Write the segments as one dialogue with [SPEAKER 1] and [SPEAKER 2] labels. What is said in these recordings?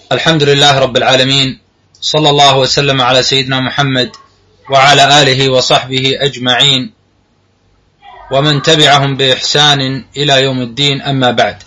[SPEAKER 1] الحمد لله رب العالمين، صلى الله وسلم على سيدنا محمد وعلى آله وصحبه أجمعين ومن تبعهم بإحسان إلى يوم الدين. أما بعد،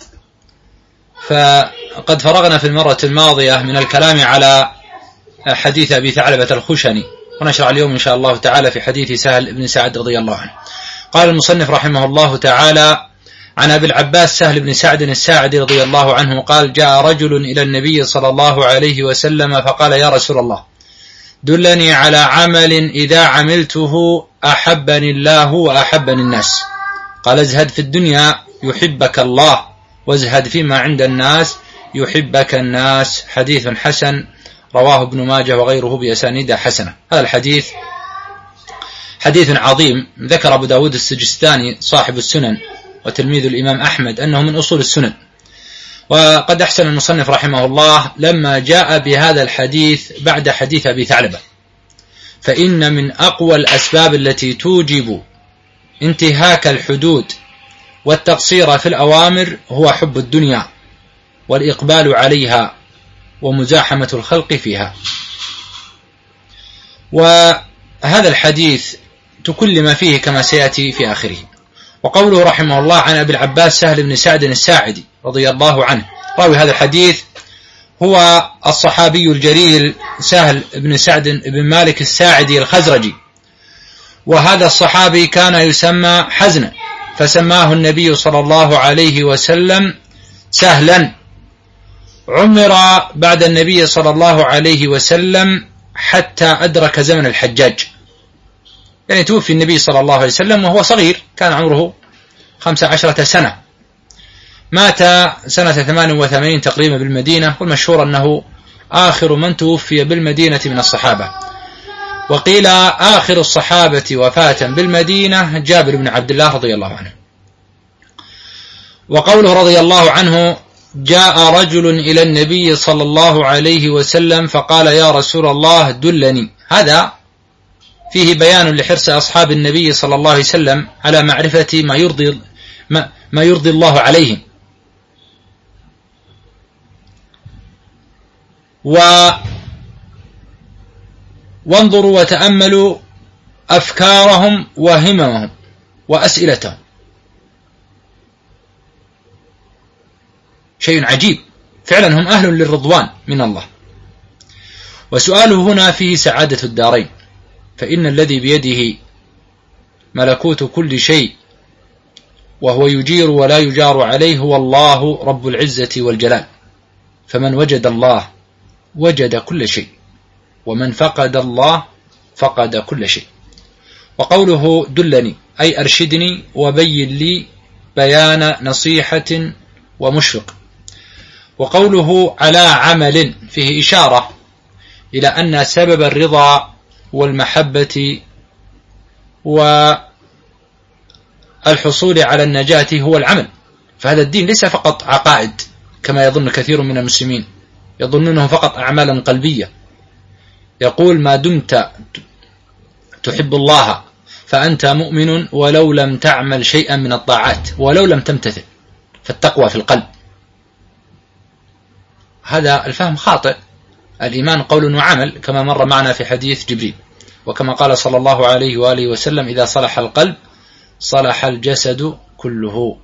[SPEAKER 1] فقد فرغنا في المرة الماضية من الكلام على حديث أبي ثعلبة الخشني، ونشرع اليوم إن شاء الله تعالى في حديث سهل بن سعد رضي الله عنه. قال المصنف رحمه الله تعالى: عن أبي العباس سهل بن سعد الساعدي رضي الله عنه قال: جاء رجل إلى النبي صلى الله عليه وسلم فقال: يا رسول الله، دلني على عمل إذا عملته أحبني الله وأحبني الناس. قال: ازهد في الدنيا يحبك الله، وازهد فيما عند الناس يحبك الناس. حديث حسن رواه ابن ماجه وغيره بأسانيد حسنة. هذا الحديث حديث عظيم. ذكر أبو داود السجستاني صاحب السنن وتلميذ الإمام أحمد أنه من أصول السنن، وقد أحسن المصنف رحمه الله لما جاء بهذا الحديث بعد حديث أبي ثعلبة، فإن من أقوى الأسباب التي توجب انتهاك الحدود والتقصير في الأوامر هو حب الدنيا والإقبال عليها ومزاحمة الخلق فيها. وهذا الحديث تكلم فيه كما سيأتي في آخره. وقوله رحمه الله عن أبي العباس سهل بن سعد الساعدي رضي الله عنه، راوي هذا الحديث هو الصحابي الجليل سهل بن سعد بن مالك الساعدي الخزرجي، وهذا الصحابي كان يسمى حزنا، فسماه النبي صلى الله عليه وسلم سهلا. عمر بعد النبي صلى الله عليه وسلم حتى أدرك زمن الحجاج، يعني توفي النبي صلى الله عليه وسلم وهو صغير، كان عمره 15 سنة. مات سنة 88 تقريبا بالمدينة، والمشهور أنه آخر من توفي بالمدينة من الصحابة. وقيل آخر الصحابة وفاة بالمدينة جابر بن عبد الله رضي الله عنه. وقوله رضي الله عنه: جاء رجل إلى النبي صلى الله عليه وسلم فقال: يا رسول الله دلني. هذا فيه بيان لحرص أصحاب النبي صلى الله عليه وسلم على معرفة ما يرضي الله عليهم، وانظروا وتأملوا أفكارهم وهممهم وأسئلتهم. شيء عجيب فعلا، هم أهل للرضوان من الله. وسؤاله هنا فيه سعادة الدارين، فإن الذي بيده ملكوت كل شيء وهو يجير ولا يجار عليه هو الله رب العزة والجلال، فمن وجد الله وجد كل شيء، ومن فقد الله فقد كل شيء. وقوله دلني أي أرشدني وبين لي بيان نصيحة ومشفق. وقوله على عمل فيه إشارة إلى أن سبب الرضا والمحبة والحصول على النجاة هو العمل، فهذا الدين ليس فقط عقائد كما يظن كثير من المسلمين، يظنونه فقط أعمالا قلبية. يقول: ما دمت تحب الله فأنت مؤمن ولو لم تعمل شيئا من الطاعات ولو لم تمتثل، فالتقوى في القلب. هذا الفهم خاطئ. الإيمان قول وعمل كما مر معنا في حديث جبريل، وكما قال صلى الله عليه وآله وسلم: إذا صلح القلب صلح الجسد كله.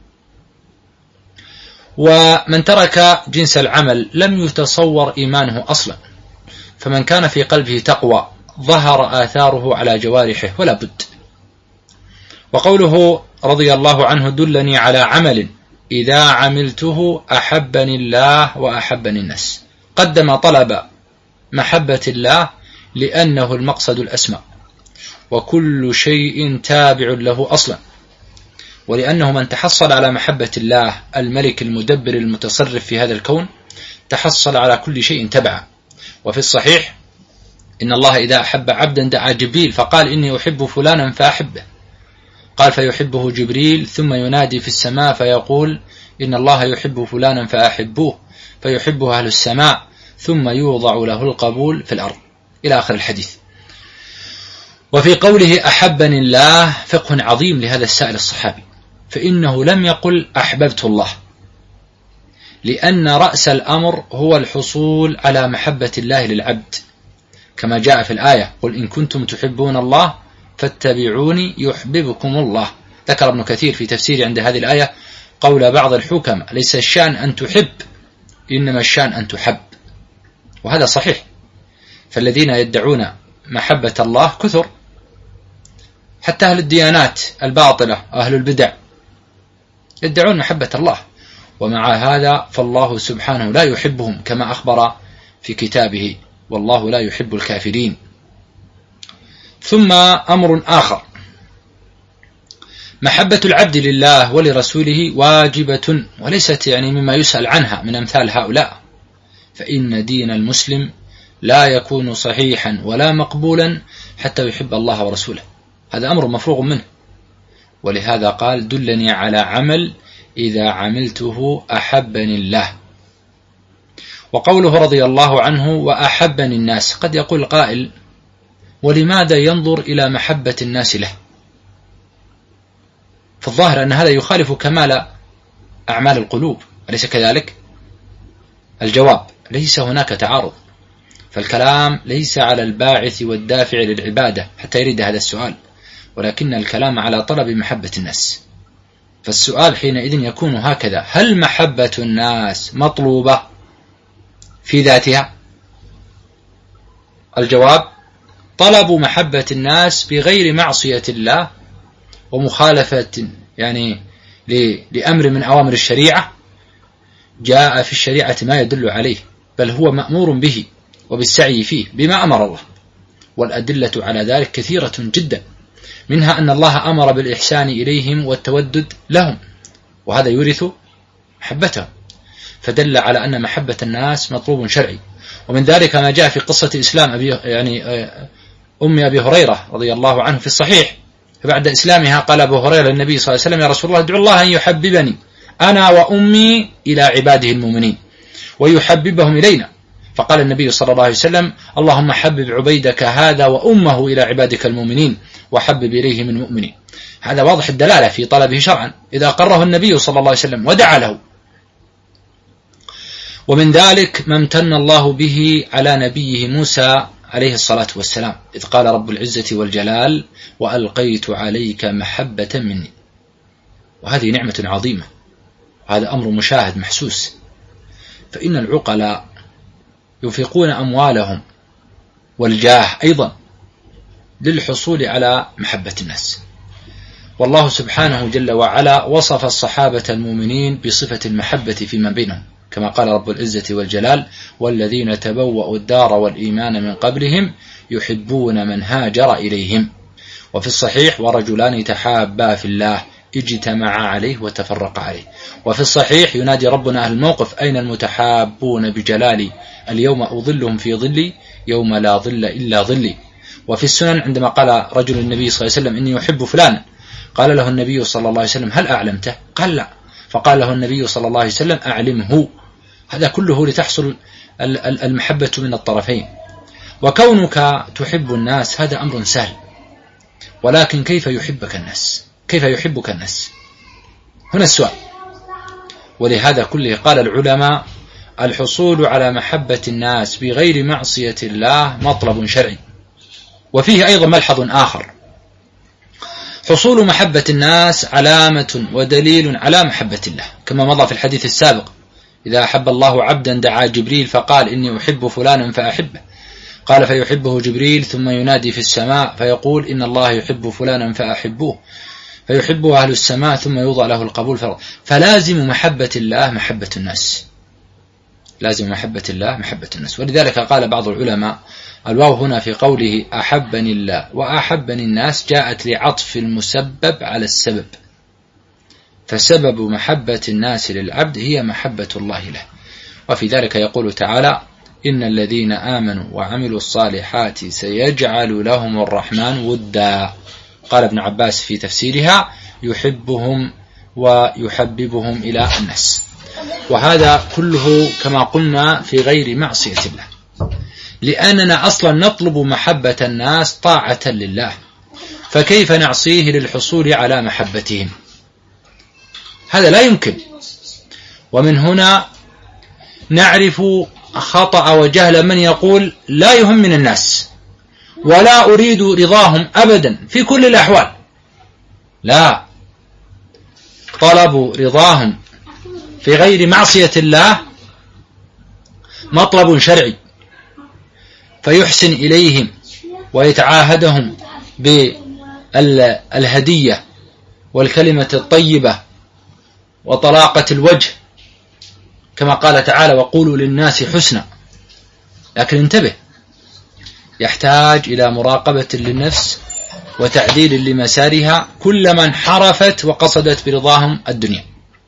[SPEAKER 1] ومن ترك جنس العمل لم يتصور إيمانه أصلا، فمن كان في قلبه تقوى ظهر آثاره على جوارحه ولا بد. وقوله رضي الله عنه: دلني على عمل إذا عملته أحبني الله وأحبني الناس. قدم طلب محبة الله لأنه المقصد الأسمى، وكل شيء تابع له أصلا، ولأنه من تحصل على محبة الله الملك المدبر المتصرف في هذا الكون تحصل على كل شيء تبعا. وفي الصحيح إن الله إذا أحب عبدا دعا جبريل فقال: إني أحب فلانا فأحبه. قال: فيحبه جبريل ثم ينادي في السماء فيقول: إن الله يحب فلانا فأحبوه، فيحبه أهل السماء ثم يوضع له القبول في الأرض، إلى آخر الحديث. وفي قوله أحبني الله فقه عظيم لهذا السائل الصحابي، فإنه لم يقل أحببت الله، لأن رأس الأمر هو الحصول على محبة الله للعبد، كما جاء في الآية: قل إن كنتم تحبون الله فاتبعوني يحببكم الله. ذكر ابن كثير في تفسير عند هذه الآية قول بعض الحكم: ليس الشأن أن تحب، إنما الشأن أن تحب. وهذا صحيح، فالذين يدعون محبة الله كثر، حتى أهل الديانات الباطلة أهل البدع يدعون محبة الله، ومع هذا فالله سبحانه لا يحبهم كما أخبر في كتابه: والله لا يحب الكافرين. ثم أمر آخر: محبة العبد لله ولرسوله واجبة، وليست مما يسأل عنها من أمثال هؤلاء، فإن دين المسلم لا يكون صحيحا ولا مقبولا حتى يحب الله ورسوله، هذا أمر مفروغ منه. ولهذا قال: دلني على عمل إذا عملته أحبني الله. وقوله رضي الله عنه: وأحبني الناس، قد يقول قائل: ولماذا ينظر إلى محبة الناس له؟ فالظاهر أن هذا يخالف كمال أعمال القلوب، أليس كذلك؟ الجواب: ليس هناك تعارض، فالكلام ليس على الباعث والدافع للعبادة حتى يريد هذا السؤال، ولكن الكلام على طلب محبة الناس. فالسؤال حينئذ يكون هكذا: هل محبة الناس مطلوبة في ذاتها؟ الجواب: طلب محبة الناس بغير معصية الله ومخالفة لأمر من أوامر الشريعة جاء في الشريعة ما يدل عليه، بل هو مأمور به وبالسعي فيه بما أمر الله، والأدلة على ذلك كثيرة جدا، منها أن الله أمر بالإحسان إليهم والتودد لهم، وهذا يورث محبتهم، فدل على أن محبة الناس مطلوب شرعي. ومن ذلك ما جاء في قصة إسلام أم أبي هريرة رضي الله عنه في الصحيح، فبعد إسلامها قال أبو هريرة للنبي صلى الله عليه وسلم: يا رسول الله، ادعو الله أن يحببني أنا وأمي إلى عباده المؤمنين ويحببهم إلينا. فقال النبي صلى الله عليه وسلم: اللهم حبب عبيدك هذا وأمه إلى عبادك المؤمنين وحبب إليهم المؤمنين. هذا واضح الدلالة في طلبه شرعا إذا قره النبي صلى الله عليه وسلم ودعا له. ومن ذلك ما امتن الله به على نبيه موسى عليه الصلاة والسلام، إذ قال رب العزة والجلال: وألقيت عليك محبة مني. وهذه نعمة عظيمة، هذا أمر مشاهد محسوس، فإن العقلاء ينفقون أموالهم والجاه أيضا للحصول على محبة الناس، والله سبحانه جل وعلا وصف الصحابة المؤمنين بصفة المحبة فيما بينهم، كما قال رب العزة والجلال: والذين تبوأوا الدار والإيمان من قبلهم يحبون من هاجر إليهم. وفي الصحيح: ورجلان تحابا في الله اجتمعا عليه وتفرقا عليه. وفي الصحيح ينادي ربنا أهل الموقف: أين المتحابون بجلالي اليوم أظلهم في ظلي يوم لا ظل إلا ظلي. وفي السنن عندما قال رجل النبي صلى الله عليه وسلم: إني يحب فلان، قال له النبي صلى الله عليه وسلم: هل أعلمته؟ قال لا، فقال له النبي صلى الله عليه وسلم: أعلمه. هذا كله لتحصل المحبة من الطرفين. وكونك تحب الناس هذا أمر سهل، ولكن كيف يحبك الناس؟ كيف يحبك الناس؟ هنا السؤال. ولهذا كله قال العلماء: الحصول على محبة الناس بغير معصية الله مطلب شرعي. وفيه أيضا ملحظ آخر: حصول محبة الناس علامة ودليل على محبة الله، كما مضى في الحديث السابق: إذا أحب الله عبدا دعا جبريل فقال: إني أحب فلانا فأحبه، قال فيحبه جبريل ثم ينادي في السماء فيقول: إن الله يحب فلانا فأحبوه، فيحبه أهل السماء ثم يوضع له القبول. فلازم محبة الله محبة الناس، لازم محبة الله محبة الناس. ولذلك قال بعض العلماء: الواو هنا في قوله أحبني الله وأحبني الناس جاءت لعطف المسبب على السبب، فسبب محبة الناس للعبد هي محبة الله له. وفي ذلك يقول تعالى: إن الذين آمنوا وعملوا الصالحات سيجعل لهم الرحمن ودا. قال ابن عباس في تفسيرها: يحبهم ويحببهم إلى الناس. وهذا كله كما قلنا في غير معصية الله، لأننا أصلا نطلب محبة الناس طاعة لله، فكيف نعصيه للحصول على محبتهم؟ هذا لا يمكن. ومن هنا نعرف خطأ وجهل من يقول لا يهم من الناس ولا أريد رضاهم أبدا في كل الأحوال. لا، طلب رضاهم في غير معصية الله مطلب شرعي، فيحسن إليهم ويتعاهدهم بالهدية والكلمة الطيبة وطلاقة الوجه، كما قال تعالى وقولوا للناس حسنا. لكن انتبه، يحتاج إلى مراقبة للنفس وتعديل لمسارها كلما انحرفت وقصدت برضاهم الدنيا.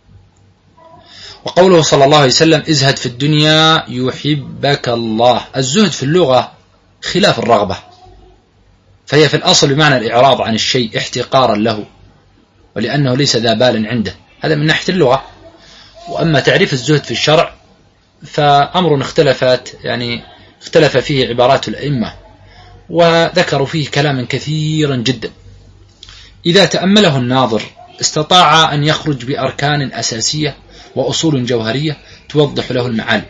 [SPEAKER 1] وقوله صلى الله عليه وسلم ازهد في الدنيا يحبك الله. الزهد في اللغة خلاف الرغبة، فهي في الأصل بمعنى الإعراض عن الشيء احتقارا له ولأنه ليس ذا بال عنده، هذا من ناحية اللغة. وأما تعريف الزهد في الشرع فأمر اختلف فيه عبارات الأئمة وذكروا فيه كلاما كثيرا جدا، إذا تأمله الناظر استطاع أن يخرج بأركان أساسية وأصول جوهرية توضح له المعاني.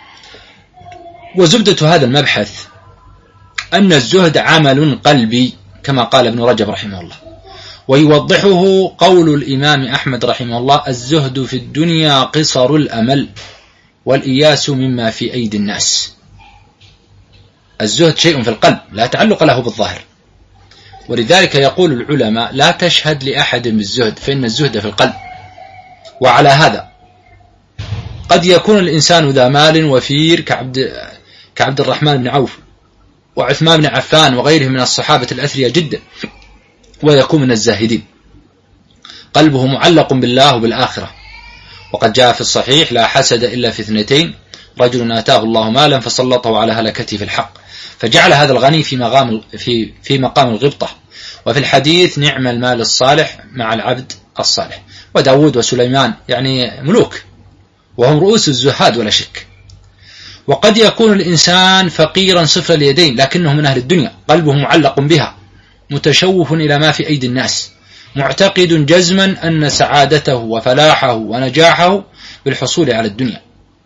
[SPEAKER 1] وزبدة هذا المبحث أن الزهد عمل قلبي كما قال ابن رجب رحمه الله، ويوضحه قول الإمام أحمد رحمه الله الزهد في الدنيا قصر الأمل والإياس مما في أيدي الناس. الزهد شيء في القلب لا تعلق له بالظاهر، ولذلك يقول العلماء لا تشهد لأحد بالزهد فإن الزهد في القلب. وعلى هذا قد يكون الإنسان ذا مال وفير كعبد الرحمن بن عوف وعثمان بن عفان وغيرهم من الصحابة الأثرياء جدا، ويكون من الزاهدين قلبه معلق بالله وبالآخرة. وقد جاء في الصحيح لا حسد إلا في اثنتين، رجل آتاه الله مالا فسلطه على هلكته في الحق فجعل هذا الغني في مقام الغبطة. وفي الحديث نعم المال الصالح مع العبد الصالح. وداود وسليمان ملوك وهم رؤوس الزهاد ولا شك. وقد يكون الإنسان فقيرا صفر اليدين لكنه من أهل الدنيا، قلبه معلق بها متشوف إلى ما في أيدي الناس، معتقد جزما أن سعادته وفلاحه ونجاحه بالحصول على الدنيا.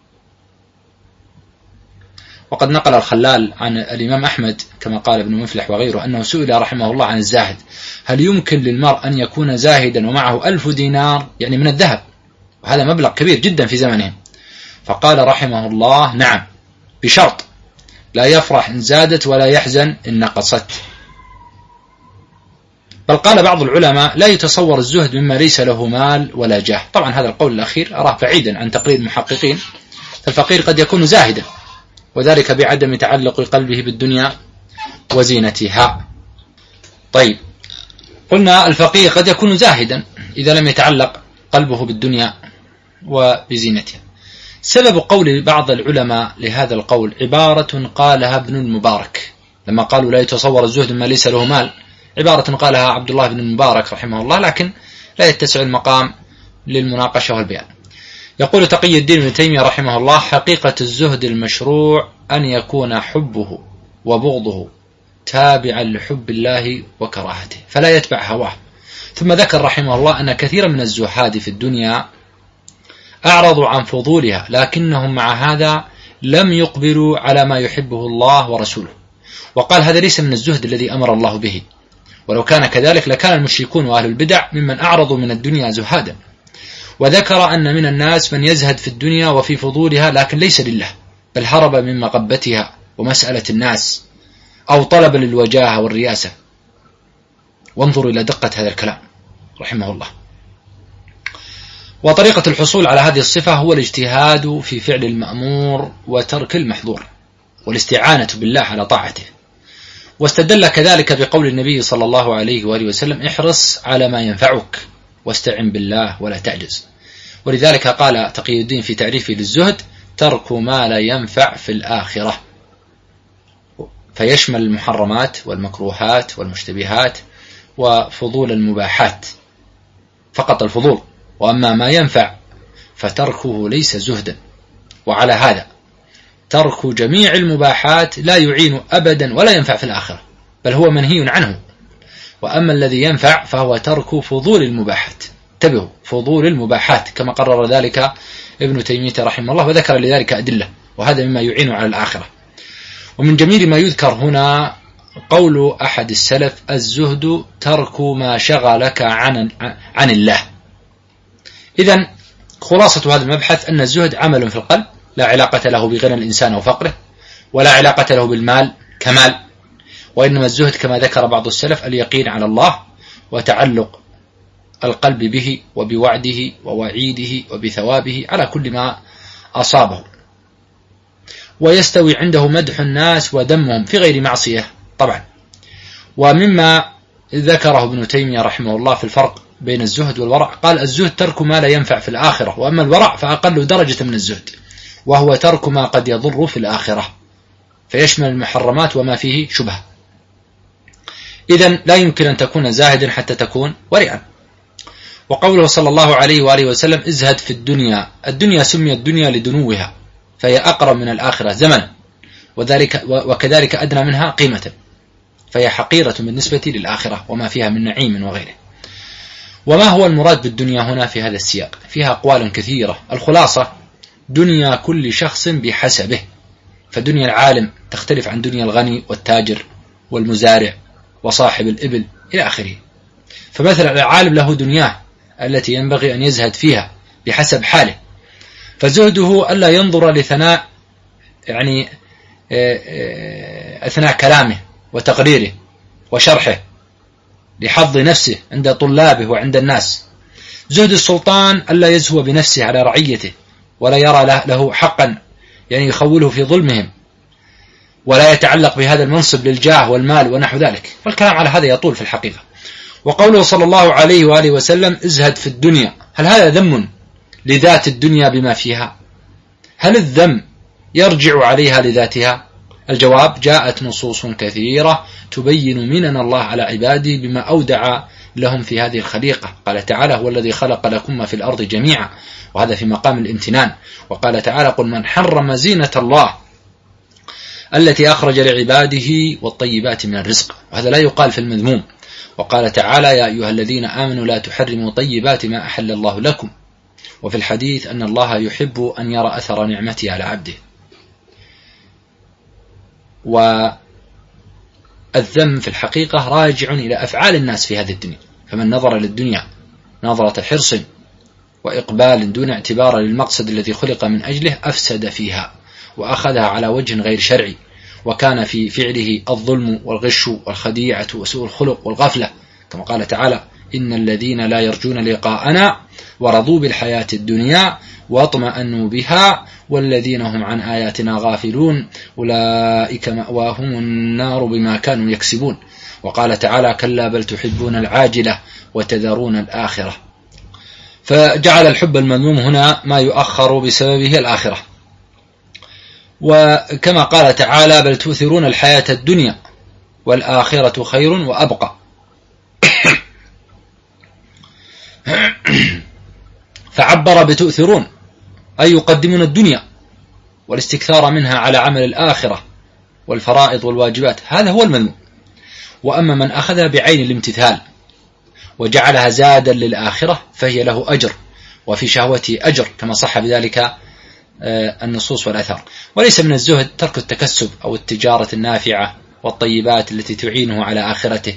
[SPEAKER 1] وقد نقل الخلال عن الإمام أحمد كما قال ابن مفلح وغيره أنه سئل رحمه الله عن الزاهد هل يمكن للمرء أن يكون زاهدا ومعه 1000 دينار من الذهب، وهذا مبلغ كبير جدا في زمنهم، فقال رحمه الله نعم بشرط لا يفرح إن زادت ولا يحزن إن نقصت. بل قال بعض العلماء لا يتصور الزهد مما ليس له مال ولا جاه. طبعا هذا القول الأخير أراه بعيدا عن تقرير المحققين، فالفقير قد يكون زاهدا وذلك بعدم تعلق قلبه بالدنيا وزينتها. طيب، قلنا الفقير قد يكون زاهدا إذا لم يتعلق قلبه بالدنيا وبزينتها. سبب قول بعض العلماء لهذا القول عبارة قالها ابن المبارك لما قالوا لا يتصور الزهد ما ليس له مال، عبارة قالها عبد الله بن المبارك رحمه الله، لكن لا يتسع المقام للمناقشة والبيان. يقول تقي الدين ابن تيمية رحمه الله حقيقة الزهد المشروع أن يكون حبه وبغضه تابعا لحب الله وكراهته فلا يتبع هواه. ثم ذكر رحمه الله أن كثيرا من الزهاد في الدنيا أعرضوا عن فضولها لكنهم مع هذا لم يقبلوا على ما يحبه الله ورسوله، وقال هذا ليس من الزهد الذي أمر الله به، ولو كان كذلك لكان المشركون وأهل البدع ممن أعرضوا من الدنيا زهادا. وذكر أن من الناس من يزهد في الدنيا وفي فضولها لكن ليس لله، بل هرب من مغبتها ومسألة الناس أو طلب للوجاهة والرياسة. وانظروا إلى دقة هذا الكلام رحمه الله. وطريقة الحصول على هذه الصفة هو الاجتهاد في فعل المأمور وترك المحظور والاستعانة بالله على طاعته. واستدل كذلك بقول النبي صلى الله عليه وآله وسلم احرص على ما ينفعك واستعن بالله ولا تعجز. ولذلك قال تقي الدين في تعريفه للزهد ترك ما لا ينفع في الآخرة، فيشمل المحرمات والمكروهات والمشتبهات وفضول المباحات، فقط الفضول، وأما ما ينفع فتركه ليس زهدا. وعلى هذا ترك جميع المباحات لا يعين أبدا ولا ينفع في الآخرة، بل هو منهي عنه. وأما الذي ينفع فهو ترك فضول المباحات. انتبهوا، فضول المباحات كما قرر ذلك ابن تيمية رحمه الله، وذكر لذلك أدلة، وهذا مما يعين على الآخرة. ومن جميل ما يذكر هنا قول أحد السلف: الزهد ترك ما شغلك عن الله. إذن خلاصة هذا المبحث أن الزهد عمل في القلب، لا علاقة له بغنى الإنسان وفقره، ولا علاقة له بالمال كمال، وإنما الزهد كما ذكر بعض السلف اليقين على الله، وتعلق القلب به وبوعده ووعيده وبثوابه على كل ما أصابه، ويستوي عنده مدح الناس وذمهم في غير معصية طبعا. ومما ذكره ابن تيمية رحمه الله في الفرق بين الزهد والورع، قال: الزهد ترك ما لا ينفع في الآخرة، وأما الورع فأقل درجة من الزهد، وهو ترك ما قد يضر في الآخرة، فيشمل المحرمات وما فيه شبهة. إذن لا يمكن أن تكون زاهدا حتى تكون ورعا. وقوله صلى الله عليه وآله وسلم: ازهد في الدنيا. الدنيا سميت الدنيا لدنوها، فهي أقرب من الآخرة زمنا، وكذلك أدنى منها قيمة، فهي حقيرة بالنسبة للآخرة وما فيها من نعيم وغيره. وما هو المراد بالدنيا هنا في هذا السياق؟ فيها أقوال كثيرة. الخلاصة: دنيا كل شخص بحسبه، فدنيا العالم تختلف عن دنيا الغني والتاجر والمزارع وصاحب الإبل إلى آخره. فمثلا العالم له دنياه التي ينبغي أن يزهد فيها بحسب حاله، فزهده ألا ينظر لثناء أثناء كلامه وتقريره وشرحه لحظ نفسه عند طلابه وعند الناس. زهد السلطان ألا يزهو بنفسه على رعيته، ولا يرى له حقا يخوله في ظلمهم، ولا يتعلق بهذا المنصب للجاه والمال ونحو ذلك، والكلام على هذا يطول في الحقيقة. وقوله صلى الله عليه وآله وسلم: ازهد في الدنيا، هل هذا ذم لذات الدنيا بما فيها؟ هل الذم يرجع عليها لذاتها؟ الجواب: جاءت نصوص كثيرة تبين منن الله على عباده بما أودع لهم في هذه الخليقة. قال تعالى: هو الذي خلق لكم ما في الأرض جميعا، وهذا في مقام الامتنان. وقال تعالى: قل من حرم زينة الله التي أخرج لعباده والطيبات من الرزق، وهذا لا يقال في المذموم. وقال تعالى: يا أيها الذين آمنوا لا تحرموا طيبات ما أحل الله لكم. وفي الحديث أن الله يحب أن يرى أثر نعمته على عبده. والذم في الحقيقة راجع إلى أفعال الناس في هذه الدنيا، فمن نظر للدنيا نظرة حرص وإقبال دون اعتبار للمقصد الذي خلق من أجله أفسد فيها، وأخذها على وجه غير شرعي، وكان في فعله الظلم والغش والخديعة وسوء الخلق والغفلة، كما قال تعالى: إن الذين لا يرجون لقاءنا ورضوا بالحياة الدنيا واطمأنوا بها والذين هم عن آياتنا غافلون أولئك مأواهم النار بما كانوا يكسبون. وقال تعالى: كلا بل تحبون العاجلة وتذرون الآخرة. فجعل الحب المذموم هنا ما يؤخر بسببه الآخرة. وكما قال تعالى: بل تؤثرون الحياة الدنيا والآخرة خير وأبقى. فعبر بتؤثرون أي يقدمون الدنيا والاستكثار منها على عمل الآخرة والفرائض والواجبات، هذا هو المذموم. وأما من أخذها بعين الامتثال وجعلها زادا للآخرة فهي له أجر، وفي شهوته أجر، كما صح بذلك النصوص والأثار. وليس من الزهد ترك التكسب أو التجارة النافعة والطيبات التي تعينه على آخرته،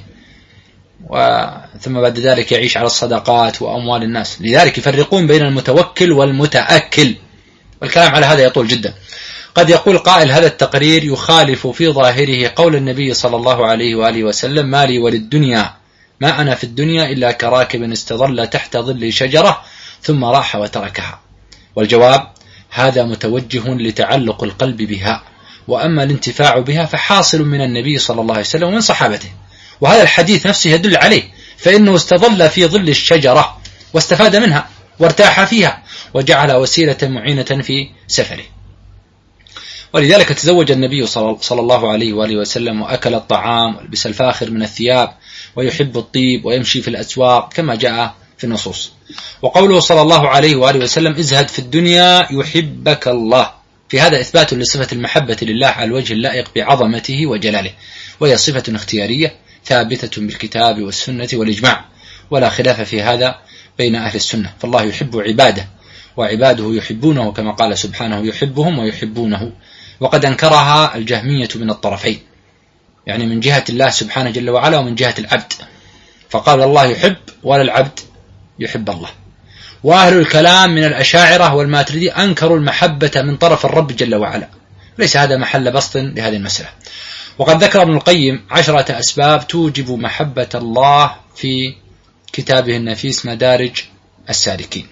[SPEAKER 1] ثم بعد ذلك يعيش على الصدقات وأموال الناس. لذلك يفرقون بين المتوكل والمتأكل، والكلام على هذا يطول جدا. قد يقول قائل: هذا التقرير يخالف في ظاهره قول النبي صلى الله عليه وآله وسلم: ما لي وللدنيا، ما أنا في الدنيا إلا كراكب استظل تحت ظل شجرة ثم راح وتركها. والجواب: هذا متوجه لتعلق القلب بها، وأما الانتفاع بها فحاصل من النبي صلى الله عليه وسلم ومن صحابته، وهذا الحديث نفسه يدل عليه، فإنه استظل في ظل الشجرة واستفاد منها وارتاح فيها وجعل وسيلة معينة في سفره. ولذلك تزوج النبي صلى الله عليه وآله وسلم، وأكل الطعام ولبس الفاخر من الثياب، ويحب الطيب ويمشي في الأسواق كما جاء في النصوص. وقوله صلى الله عليه وآله وسلم: ازهد في الدنيا يحبك الله، في هذا إثبات لصفة المحبة لله على الوجه اللائق بعظمته وجلاله، وهي صفة اختيارية ثابتة بالكتاب والسنة والإجماع، ولا خلاف في هذا بين أهل السنة. فالله يحب عباده وعباده يحبونه كما قال سبحانه يحبهم ويحبونه. وقد أنكرها الجهمية من الطرفين، يعني من جهة الله سبحانه جل وعلا ومن جهة العبد، فقال الله يحب ولا العبد يحب الله. وأهل الكلام من الأشاعرة والماتريدي أنكروا المحبة من طرف الرب جل وعلا. ليس هذا محل بسط لهذه المسألة. وقد ذكر ابن القيم 10 أسباب توجب محبة الله في كتابه النفيس مدارج السالكين.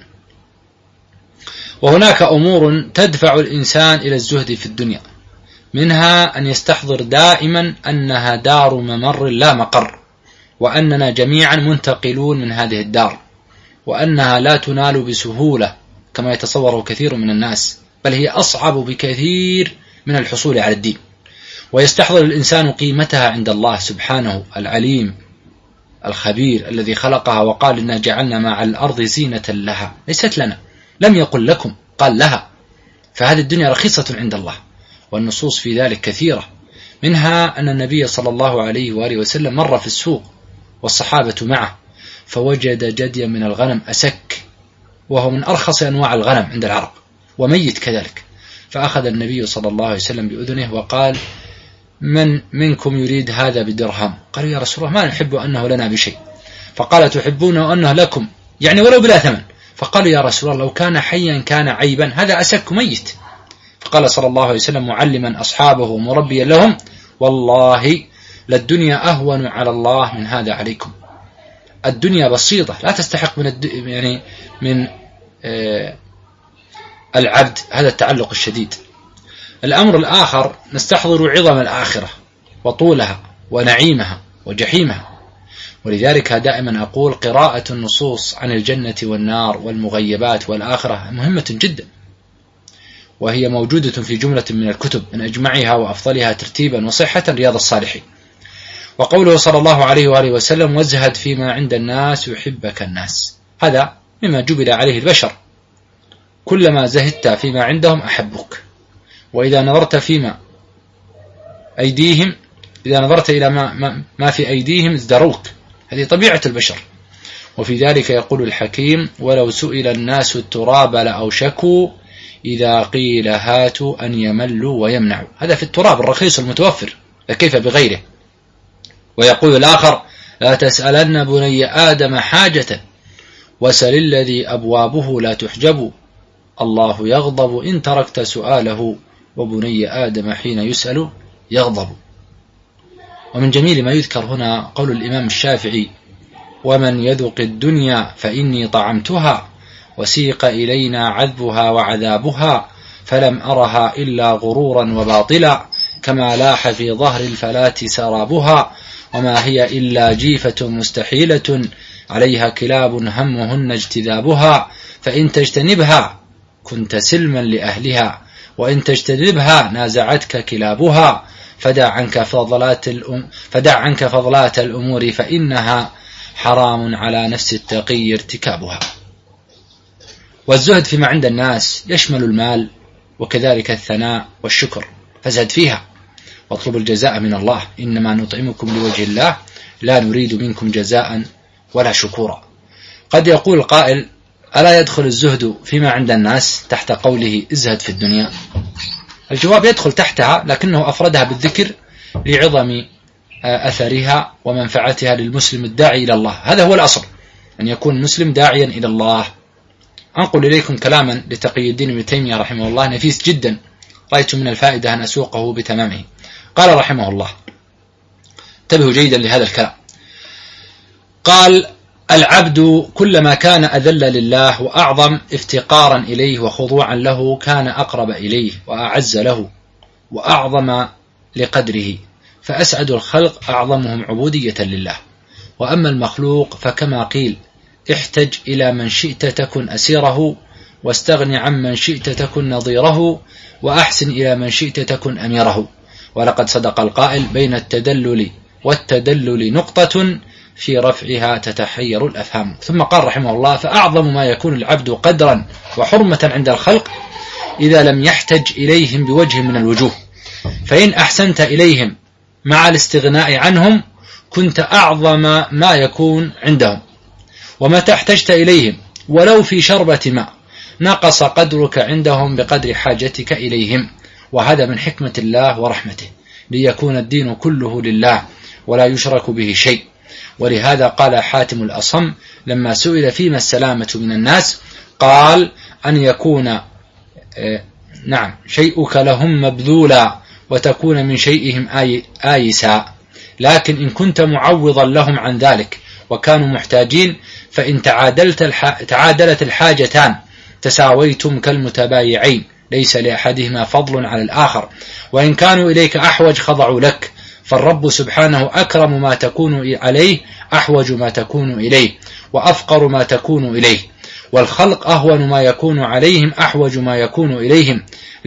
[SPEAKER 1] وهناك أمور تدفع الإنسان إلى الزهد في الدنيا، منها أن يستحضر دائما أنها دار ممر لا مقر، وأننا جميعا منتقلون من هذه الدار، وأنها لا تنال بسهولة كما يتصوره كثير من الناس، بل هي أصعب بكثير من الحصول على الدين. ويستحضر الإنسان قيمتها عند الله سبحانه العليم الخبير الذي خلقها وقال إنا جعلنا مع الأرض زينة لها، ليست لنا، لم يقل لكم، قال لها. فهذه الدنيا رخيصة عند الله، والنصوص في ذلك كثيرة، منها أن النبي صلى الله عليه وآله وسلم مر في السوق والصحابة معه فوجد جديا من الغنم أسك، وهو من أرخص أنواع الغنم عند العرب، وميت كذلك، فأخذ النبي صلى الله عليه وسلم بأذنه وقال من منكم يريد هذا بدرهم؟ قالوا يا رسول الله ما نحب أنه لنا بشيء. فقال تحبونه أنه لكم، يعني ولو بلا ثمن. فقالوا يا رسول الله لو كان حيا كان عيبا، هذا أسك ميت. فقال صلى الله عليه وسلم معلما أصحابه ومربيا لهم والله للدنيا أهون على الله من هذا عليكم. الدنيا بسيطة لا تستحق من العبد هذا التعلق الشديد. الأمر الآخر نستحضر عظم الآخرة وطولها ونعيمها وجحيمها، ولذلك دائما أقول قراءة النصوص عن الجنة والنار والمغيبات والآخرة مهمة جدا، وهي موجودة في جملة من الكتب من أجمعها وأفضلها ترتيبا وصحة رياض الصالحين. وقوله صلى الله عليه وآله وسلم وازهد فيما عند الناس يحبك الناس، هذا مما جبل عليه البشر، كلما زهدت فيما عندهم أحبك، وإذا نظرت فيما أيديهم، إذا نظرت إلى ما في أيديهم ازدروك، هذه طبيعة البشر. وفي ذلك يقول الحكيم ولو سئل الناس التراب لأوشكوا إذا قيل هاتوا أن يملوا ويمنعوا، هذا في التراب الرخيص المتوفر، فكيف بغيره؟ ويقول الآخر لا تسألن بني آدم حاجة وسل الذي أبوابه لا تحجب، الله يغضب إن تركت سؤاله وبني آدم حين يسأل يغضب. ومن جميل ما يذكر هنا قول الإمام الشافعي ومن يذق الدنيا فإني طعمتها وسيق إلينا عذبها وعذابها فلم أرها إلا غرورا وباطلا كما لاح في ظهر الفلاة سرابها وما هي إلا جيفة مستحيلة عليها كلاب همهن اجتذابها فإن تجتنبها كنت سلما لأهلها وإن تجتنبها نازعتك كلابها فدع عنك فضلات الأمور فإنها حرام على نفس التقي ارتكابها. والزهد فيما عند الناس يشمل المال وكذلك الثناء والشكر، فازهد فيها واطلب الجزاء من الله إنما نطعمكم لوجه الله لا نريد منكم جزاء ولا شكورا. قد يقول قائل ألا يدخل الزهد فيما عند الناس تحت قوله ازهد في الدنيا؟ الجواب يدخل تحتها، لكنه أفردها بالذكر لعظم أثرها ومنفعتها للمسلم الداعي إلى الله. هذا هو الأصل، أن يكون المسلم داعيا إلى الله. أنقل إليكم كلاما لتقي الدين ابن تيمية رحمه الله نفيس جدا، رأيت من الفائدة أن أسوقه بتمامه. قال رحمه الله، انتبهوا جيدا لهذا الكلام، قال العبد كلما كان أذل لله وأعظم افتقارا إليه وخضوعا له كان أقرب إليه وأعز له وأعظم لقدره، فأسعد الخلق أعظمهم عبودية لله. وأما المخلوق فكما قيل احتج إلى من شئت تكن أسيره واستغن عن من شئت تكن نظيره وأحسن إلى من شئت تكن أميره. ولقد صدق القائل بين التدلل والتدلل نقطة في رفعها تتحير الأفهام. ثم قال رحمه الله فأعظم ما يكون العبد قدرا وحرمة عند الخلق إذا لم يحتج إليهم بوجه من الوجوه، فإن أحسنت إليهم مع الاستغناء عنهم كنت أعظم ما يكون عندهم، ومتى احتجت إليهم ولو في شربة ماء نقص قدرك عندهم بقدر حاجتك إليهم، وهذا من حكمة الله ورحمته، ليكون الدين كله لله ولا يشرك به شيء. ولهذا قال حاتم الأصم لما سئل فيما السلامة من الناس قال: أن يكون شيئك لهم مبذولا وتكون من شيئهم آيسا، لكن إن كنت معوضا لهم عن ذلك وكانوا محتاجين فإن تعادلت الحاجتان تساويتم كالمتبايعين، ليس لأحدهما فضل على الآخر، وإن كانوا إليك أحوج خضعوا لك، فالرب سبحانه أكرم ما تكون عليه أحوج ما تكون إليه وأفقر ما تكون إليه، والخلق أهون ما يكون عليهم أحوج ما يكون إليهم،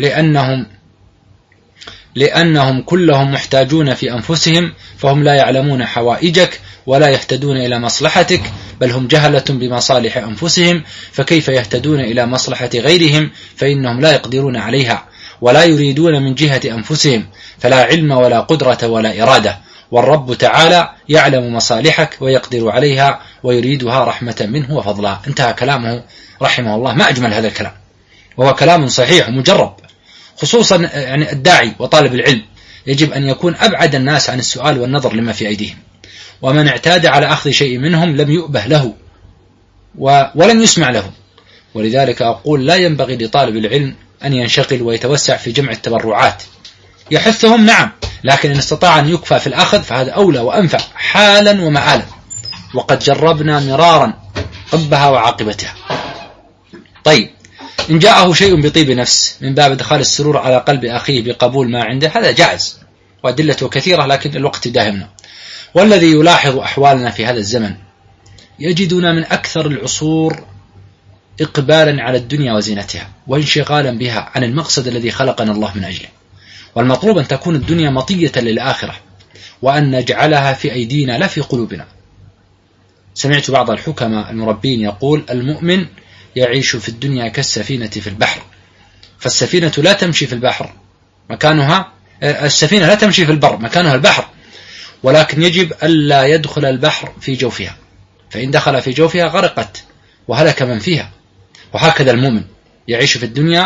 [SPEAKER 1] لأنهم كلهم محتاجون في أنفسهم، فهم لا يعلمون حوائجك ولا يهتدون إلى مصلحتك، بل هم جهلة بمصالح أنفسهم، فكيف يهتدون إلى مصلحة غيرهم فإنهم لا يقدرون عليها ولا يريدون من جهة أنفسهم، فلا علم ولا قدرة ولا إرادة، والرب تعالى يعلم مصالحك ويقدر عليها ويريدها رحمة منه وفضلا. انتهى كلامه رحمه الله. ما أجمل هذا الكلام، وهو كلام صحيح ومجرب، خصوصا يعني الداعي وطالب العلم يجب أن يكون أبعد الناس عن السؤال والنظر لما في أيديهم، ومن اعتاد على أخذ شيء منهم لم يؤبه له ولم يسمع له. ولذلك أقول لا ينبغي لطالب العلم أن ينشغل ويتوسع في جمع التبرعات، يحثهم نعم، لكن إن استطاع أن يكفى في الأخذ فهذا أولى وأنفع حالا ومآلا، وقد جربنا مرارا قبها وعاقبتها. طيب، إن جاءه شيء بطيب نفس من باب إدخال السرور على قلب أخيه بقبول ما عنده هذا جائز، وأدلته كثيرة لكن الوقت داهمنا. والذي يلاحظ أحوالنا في هذا الزمن يجدنا من أكثر العصور إقبالا على الدنيا وزينتها وانشغالا بها عن المقصد الذي خلقنا الله من أجله، والمطلوب أن تكون الدنيا مطية للآخرة، وأن نجعلها في أيدينا لا في قلوبنا. سمعت بعض الحكماء المربين يقول: المؤمن يعيش في الدنيا كالسفينة في البحر، فالسفينة لا تمشي في البحر مكانها، السفينة لا تمشي في البر مكانها البحر، ولكن يجب ألا يدخل البحر في جوفها، فإن دخل في جوفها غرقت وهلك من فيها. وهكذا المؤمن يعيش في الدنيا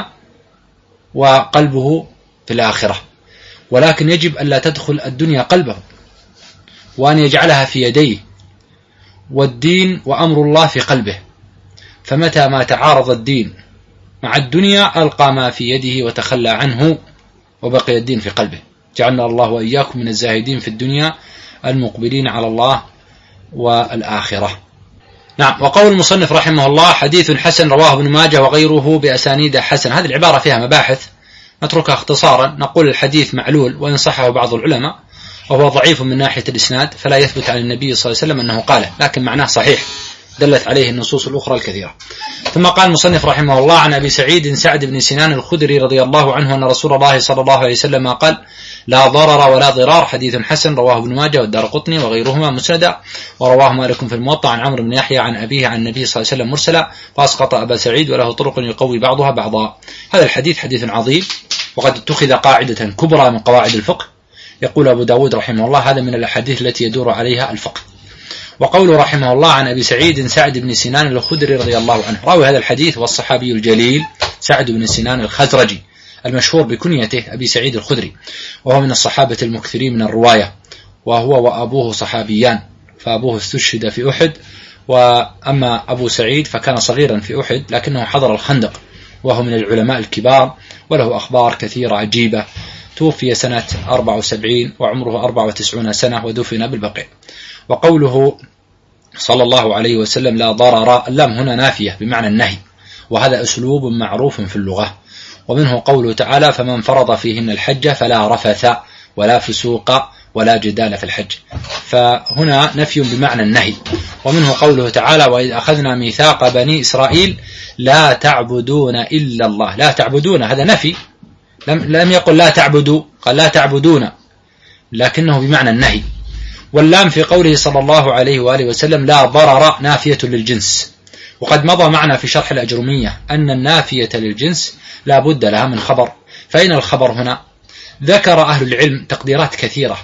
[SPEAKER 1] وقلبه في الآخرة، ولكن يجب ألا تدخل الدنيا قلبه، وأن يجعلها في يديه، والدين وأمر الله في قلبه، فمتى ما تعارض الدين مع الدنيا ألقى ما في يده وتخلى عنه وبقي الدين في قلبه. جعلنا الله وإياكم من الزاهدين في الدنيا المقبلين على الله والآخرة. نعم. وقول المصنف رحمه الله: حديث حسن رواه ابن ماجه وغيره بأسانيد حسن. هذه العبارة فيها مباحث نتركها اختصارا. نقول الحديث معلول وإن صحه بعض العلماء، وهو ضعيف من ناحية الإسناد، فلا يثبت عن النبي صلى الله عليه وسلم أنه قاله، لكن معناه صحيح دلت عليه النصوص الأخرى الكثيرة. ثم قال المصنف رحمه الله: عن أبي سعيد سعد بن سنان الخدري رضي الله عنه أن رسول الله صلى الله عليه وسلم قال: لا ضرر ولا ضرار. حديث حسن رواه ابن ماجه والدارقطني وغيرهما مسندا، ورواه مالك في الموطأ عن عمرو بن يحيى عن أبيه عن النبي صلى الله عليه وسلم مرسلا، فأسقط أبا سعيد وله طرق يقوي بعضها بعضا. هذا الحديث حديث عظيم، وقد اتخذ قاعدة كبرى من قواعد الفقه. يقول أبو داود رحمه الله: هذا من الأحاديث التي يدور عليها الفقه. وقوله رحمه الله: عن أبي سعيد سعد بن سنان الخدري رضي الله عنه. راوي هذا الحديث والصحابي الجليل سعد بن سنان الخزرجي المشهور بكنيته أبي سعيد الخدري، وهو من الصحابة المكثرين من الرواية، وهو وأبوه صحابيان، فأبوه استشهد في أحد، وأما أبو سعيد فكان صغيرا في أحد لكنه حضر الخندق، وهو من العلماء الكبار وله أخبار كثيرة عجيبة. توفي سنة 74 وعمره 94 سنة ودفن بالبقيع. وقوله صلى الله عليه وسلم: لا ضرر، اللام هنا نافية بمعنى النهي، وهذا أسلوب معروف في اللغة. ومنه قوله تعالى: فمن فرض فيهن الحج فلا رفث ولا فسوق ولا جدال في الحج، فهنا نفي بمعنى النهي. ومنه قوله تعالى: وإذ أخذنا ميثاق بني إسرائيل لا تعبدون إلا الله. لا تعبدون هذا نفي، لم يقل لا تعبدوا، قال لا تعبدون، لكنه بمعنى النهي. واللام في قوله صلى الله عليه وآله وسلم: لا ضرر نافية للجنس. وقد مضى معنا في شرح الأجرمية أن النافية للجنس لا بد لها من خبر. فإن الخبر هنا ذكر أهل العلم تقديرات كثيرة،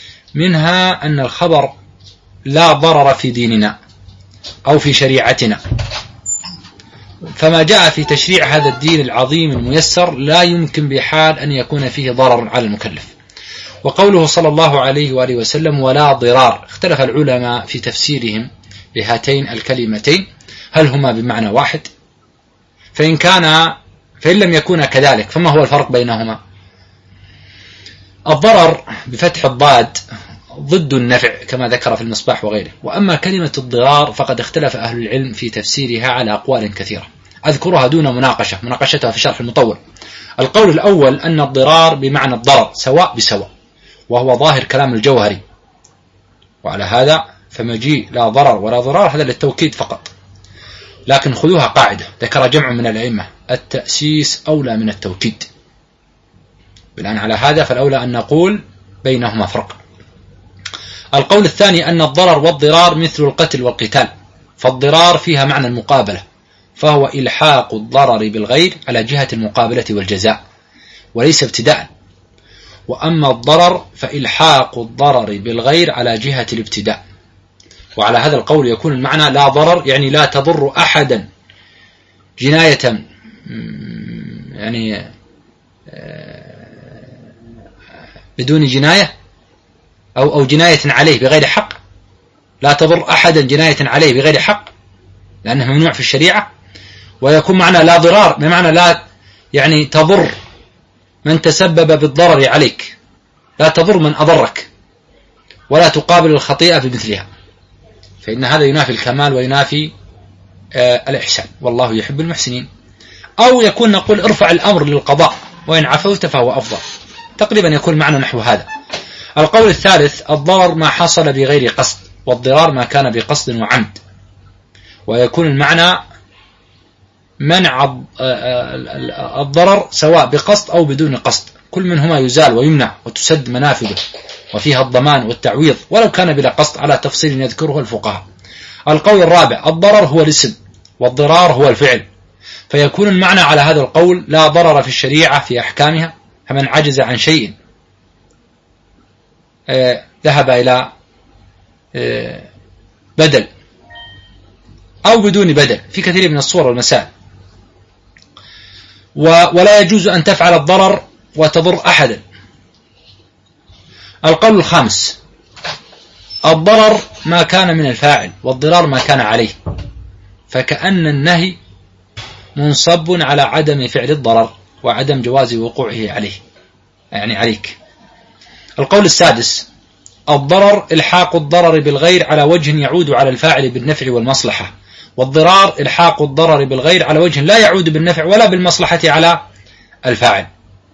[SPEAKER 1] منها أن الخبر لا ضرر في ديننا أو في شريعتنا، فما جاء في تشريع هذا الدين العظيم الميسر لا يمكن بحال أن يكون فيه ضرر على المكلف. وقوله صلى الله عليه وآله وسلم ولا ضرار، اختلف العلماء في تفسيرهم لهاتين الكلمتين، هل هما بمعنى واحد؟ فإن لم يكونا كذلك فما هو الفرق بينهما؟ الضرر بفتح الضاد ضد النفع كما ذكر في المصباح وغيره. وأما كلمة الضرار فقد اختلف أهل العلم في تفسيرها على أقوال كثيرة أذكرها دون مناقشتها في شرح المطول. القول الأول أن الضرار بمعنى الضرر سواء بسواء، وهو ظاهر كلام الجوهري، وعلى هذا فمجيء لا ضرر ولا ضرار هذا للتوكيد فقط. لكن خذوها قاعدة ذكر جمع من الأئمة: التأسيس أولى من التوكيد. بناء على هذا فالأولى أن نقول بينهما فرق. القول الثاني أن الضرر والضرار مثل القتل والقتال، فالضرار فيها معنى المقابلة، فهو إلحاق الضرر بالغير على جهة المقابلة والجزاء وليس ابتداء. وأما الضرر فإلحاق الضرر بالغير على جهة الابتداء. وعلى هذا القول يكون المعنى لا ضرر يعني لا تضر أحدا جناية يعني بدون جناية أو جناية عليه بغير حق، لا تضر أحدا جناية عليه بغير حق لأنه ممنوع في الشريعة. ويكون معنى لا ضرار بمعنى لا يعني تضر من تسبب بالضرر عليك، لا تضر من أضرك، ولا تقابل الخطيئة بمثلها، فإن هذا ينافي الكمال وينافي الإحسان، والله يحب المحسنين. أو يكون نقول ارفع الأمر للقضاء وإن عفوت فهو أفضل، تقريبا يكون معنى نحو هذا. القول الثالث الضرر ما حصل بغير قصد، والضرار ما كان بقصد وعمد، ويكون المعنى منع الضرر سواء بقصد أو بدون قصد، كل منهما يزال ويمنع وتسد منافذه وفيها الضمان والتعويض ولو كان بلا قصد على تفصيل يذكره الفقهاء. القول الرابع الضرر هو الاسم والضرار هو الفعل، فيكون المعنى على هذا القول لا ضرر في الشريعة في أحكامها، فمن عجز عن شيء ذهب إلى بدل أو بدون بدل في كثير من الصور والمسائل. ولا يجوز أن تفعل الضرر وتضر أحدا. القول الخامس الضرر ما كان من الفاعل والضرار ما كان عليه، فكأن النهي منصب على عدم فعل الضرر وعدم جواز وقوعه عليه يعني عليك. القول السادس الضرر إلحاق الضرر بالغير على وجه يعود على الفاعل بالنفع والمصلحة، والضرار إلحاق الضرر بالغير على وجه لا يعود بالنفع ولا بالمصلحة على الفاعل،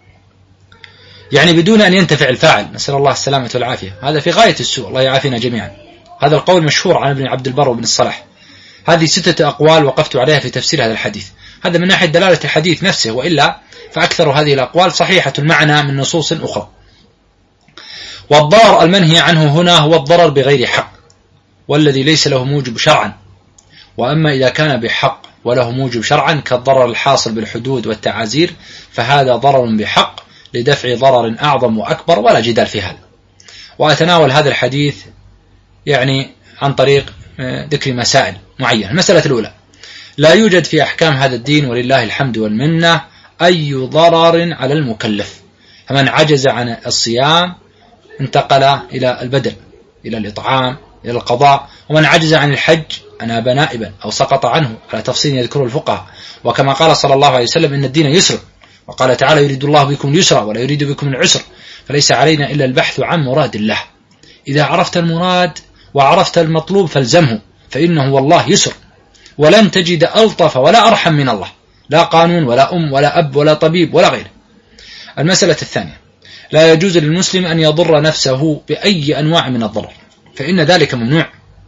[SPEAKER 1] يعني بدون أن ينتفع الفاعل، نسأل الله السلامة والعافية. هذا في غاية السوء، الله يعافينا جميعا. هذا القول مشهور عن ابن عبد البر وابن الصلاح. هذه 6 أقوال وقفت عليها في تفسير هذا الحديث. هذا من ناحية دلالة الحديث نفسه، وإلا فأكثر هذه الأقوال صحيحة المعنى من نصوص أخرى. والضرر المنهي عنه هنا هو الضرر بغير حق والذي ليس له موجب شرعا، وأما إذا كان بحق وله موجب شرعا كالضرر الحاصل بالحدود والتعازير فهذا ضرر بحق لدفع ضرر أعظم وأكبر ولا جدال في هذا. وأتناول هذا الحديث يعني عن طريق ذكر مسائل معينة. المسألة الأولى لا يوجد في أحكام هذا الدين ولله الحمد والمنة أي ضرر على المكلف، فمن عجز عن الصيام انتقل إلى البدل إلى الإطعام إلى القضاء، ومن عجز عن الحج أناب نائبا أو سقط عنه على تفصيل يذكره الفقهاء. وكما قال صلى الله عليه وسلم إن الدين يسر، وقال تعالى يريد الله بكم اليسر ولا يريد بكم العسر، فليس علينا إلا البحث عن مراد الله. إذا عرفت المراد وعرفت المطلوب فالزمه، فإنه والله يسر، ولن تجد ألطف ولا أرحم من الله، لا قانون ولا ولا أب ولا طبيب ولا غيره. المسألة الثانية لا يجوز للمسلم أن يضر نفسه بأي أنواع من الضرر، فإن ذلك ممنوع.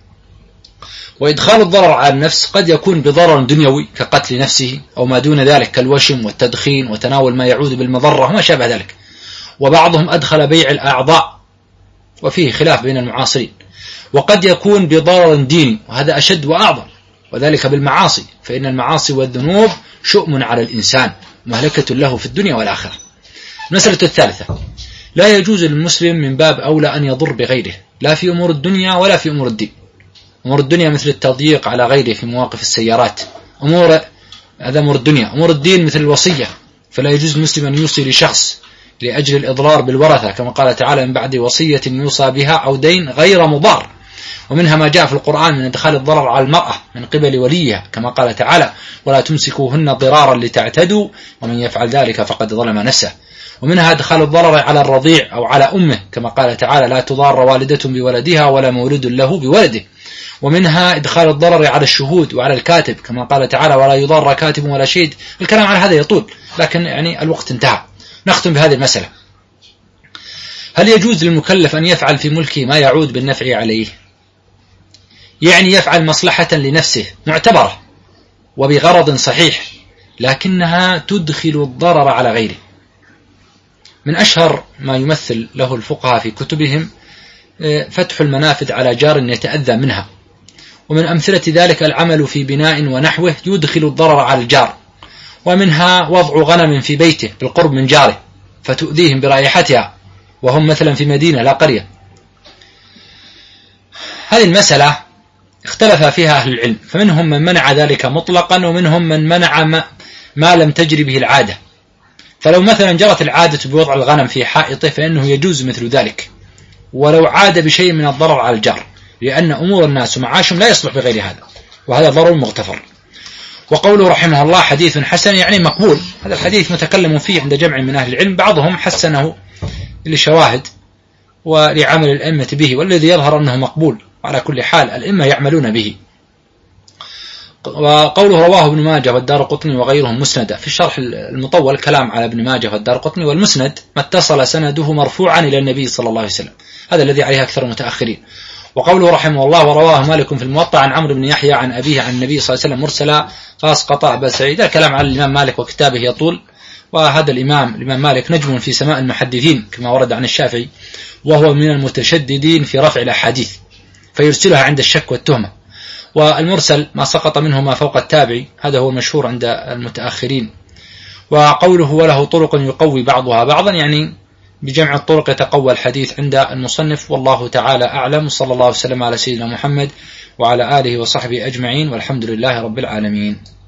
[SPEAKER 1] وإدخال الضرر على النفس قد يكون بضرر دنيوي كقتل نفسه أو ما دون ذلك كالوشم والتدخين وتناول ما يعود بالمضرة وما شابه ذلك. وبعضهم أدخل بيع الأعضاء وفيه خلاف بين المعاصرين. وقد يكون بضرر ديني وهذا أشد وأعظم، وذلك بالمعاصي، فإن المعاصي والذنوب شؤم على الإنسان مهلكة له في الدنيا والآخرة. المسألة الثالثة لا يجوز للمسلم من باب أولى أن يضر بغيره، لا في أمور الدنيا ولا في أمور الدين. أمور الدنيا مثل التضييق على غيره في مواقف السيارات، أمور هذا أمور الدنيا. أمور الدين مثل الوصية، فلا يجوز مسلم أن يوصي لشخص لأجل الإضرار بالورثة، كما قال تعالى من بعد وصية يوصى بها أو دين غير مضار. ومنها ما جاء في القرآن من إدخال الضرر على المرأة من قبل وليها، كما قال تعالى ولا تمسكوهن ضرارا لتعتدوا ومن يفعل ذلك فقد ظلم نفسه. ومنها إدخال الضرر على الرضيع أو على أمه، كما قال تعالى لا تضار والدة بولدها ولا مولود له بولده. ومنها إدخال الضرر على الشهود وعلى الكاتب، كما قال تعالى ولا يضار كاتب ولا شهيد. الكلام على هذا يطول، لكن يعني الوقت انتهى. نختم بهذه المسألة: هل يجوز للمكلف أن يفعل في ملكه ما يعود بالنفع عليه؟ يعني يفعل مصلحة لنفسه معتبرة وبغرض صحيح، لكنها تدخل الضرر على غيره. من أشهر ما يمثل له الفقهاء في كتبهم فتح المنافذ على جار يتأذى منها، ومن أمثلة ذلك العمل في بناء ونحوه يدخل الضرر على الجار. ومنها وضع غنم في بيته بالقرب من جاره فتؤذيهم برائحتها وهم مثلا في مدينة لا قرية. هذه المسألة اختلف فيها أهل العلم، فمنهم من منع ذلك مطلقا، ومنهم من منع ما لم تجري به العادة. فلو مثلا جرت العادة بوضع الغنم في حائطه فإنه يجوز مثل ذلك، ولو عاد بشيء من الضرر على الجار، لأن أمور الناس ومعاشهم لا يصلح بغير هذا، وهذا ضرر مغتفر. وقوله رحمه الله حديث حسن يعني مقبول، هذا الحديث متكلم فيه عند جمع من أهل العلم، بعضهم حسنه لشواهد ولعمل الأئمة به، والذي يظهر أنه مقبول، وعلى كل حال الأئمة يعملون به. وقوله رواه ابن ماجه والدارقطني وغيرهم مسندا، في الشرح المطول كلام على ابن ماجه والدارقطني، والمسند ما اتصل سنده مرفوعا إلى النبي صلى الله عليه وسلم، هذا الذي عليه أكثر المتأخرين. وقوله رحمه الله ورواه مالك في الموطأ عن عمرو بن يحيى عن أبيه عن النبي صلى الله عليه وسلم مرسلا فاسقط أبا سعيد، الكلام على الإمام مالك وكتابه يطول، وهذا الإمام مالك نجم في سماء المحدثين كما ورد عن الشافعي، وهو من المتشددين في رفع الأحاديث فيرسلها عند الشك والتهمة. والمرسل ما سقط منه ما فوق التابعي، هذا هو المشهور عند المتأخرين. وقوله وله طرق يقوي بعضها بعضا، يعني بجمع الطرق يتقوى الحديث عند المصنف، والله تعالى أعلم. صلى الله وسلم على سيدنا محمد وعلى آله وصحبه أجمعين، والحمد لله رب العالمين.